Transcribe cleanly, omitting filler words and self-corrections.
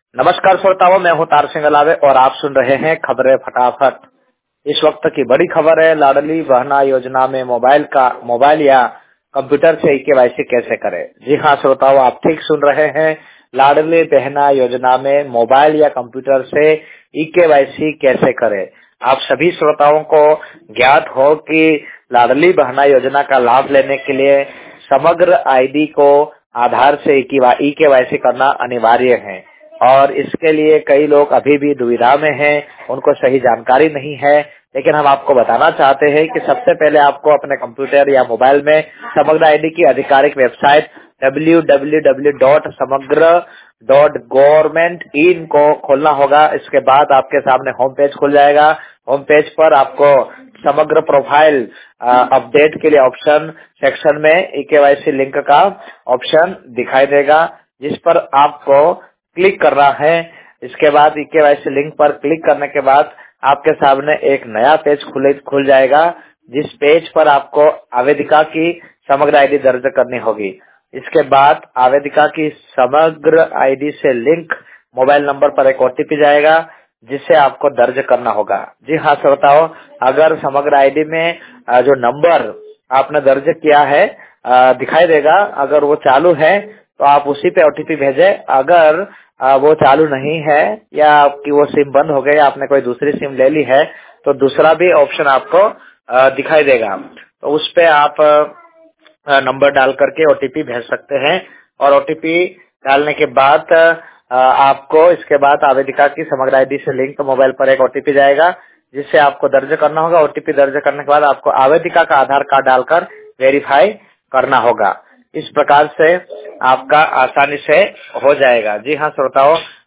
नमस्कार श्रोताओं, मैं हूं तार सिंह अलावे और आप सुन रहे हैं खबरें फटाफट। इस वक्त की बड़ी खबर है, लाडली बहना योजना में मोबाइल या कंप्यूटर से ई-केवाईसी कैसे करें। जी हां श्रोताओं, आप ठीक सुन रहे हैं। लाडली बहना योजना में मोबाइल या कंप्यूटर से ई-केवाईसी कैसे करें। आप सभी श्रोताओं को ज्ञात हो कि लाडली बहना योजना का लाभ लेने के लिए समग्र आईडी को आधार से ई-केवाईसी करना अनिवार्य है और इसके लिए कई लोग अभी भी दुविधा में हैं, उनको सही जानकारी नहीं है। लेकिन हम आपको बताना चाहते हैं कि सबसे पहले आपको अपने कंप्यूटर या मोबाइल में समग्र आईडी की आधिकारिक वेबसाइट www.samagr.government.in को खोलना होगा। इसके बाद आपके सामने होम पेज खुल जाएगा। होम पेज पर आपको समग्र प्रोफाइल अपडेट के लिए सेक्शन में ई-केवाईसी लिंक का ऑप्शन दिखाई देगा, जिस पर आपको क्लिक करना है। इसके बाद ई-केवाईसी लिंक पर क्लिक करने के बाद आपके सामने एक नया पेज खुल जाएगा, जिस पेज पर आपको आवेदिका की समग्र आईडी दर्ज करनी होगी। इसके बाद आवेदिका की समग्र आईडी से लिंक मोबाइल नंबर पर एक ओटीपी जाएगा, जिसे आपको दर्ज करना होगा। जी हाँ श्रोताओं, अगर समग्र आईडी में जो नंबर आपने दर्ज किया है दिखाई देगा, अगर वो चालू है तो आप उसी पे ओटीपी भेजें। अगर वो चालू नहीं है या आपकी वो सिम बंद हो गई, आपने कोई दूसरी सिम ले ली है, तो दूसरा भी ऑप्शन आपको दिखाई देगा, तो उस पे आप नंबर डाल करके ओटीपी भेज सकते हैं। और ओटीपी डालने के बाद आपको इसके बाद आवेदिका की समग्र आईडी से लिंक मोबाइल पर एक ओटीपी जाएगा, जिसे आपको दर्ज करना होगा। ओटीपी दर्ज करने के बाद आपको आवेदिका का आधार कार्ड डालकर वेरीफाई करना होगा। इस प्रकार से आपका आसानी से हो जाएगा। जी हाँ श्रोताओं,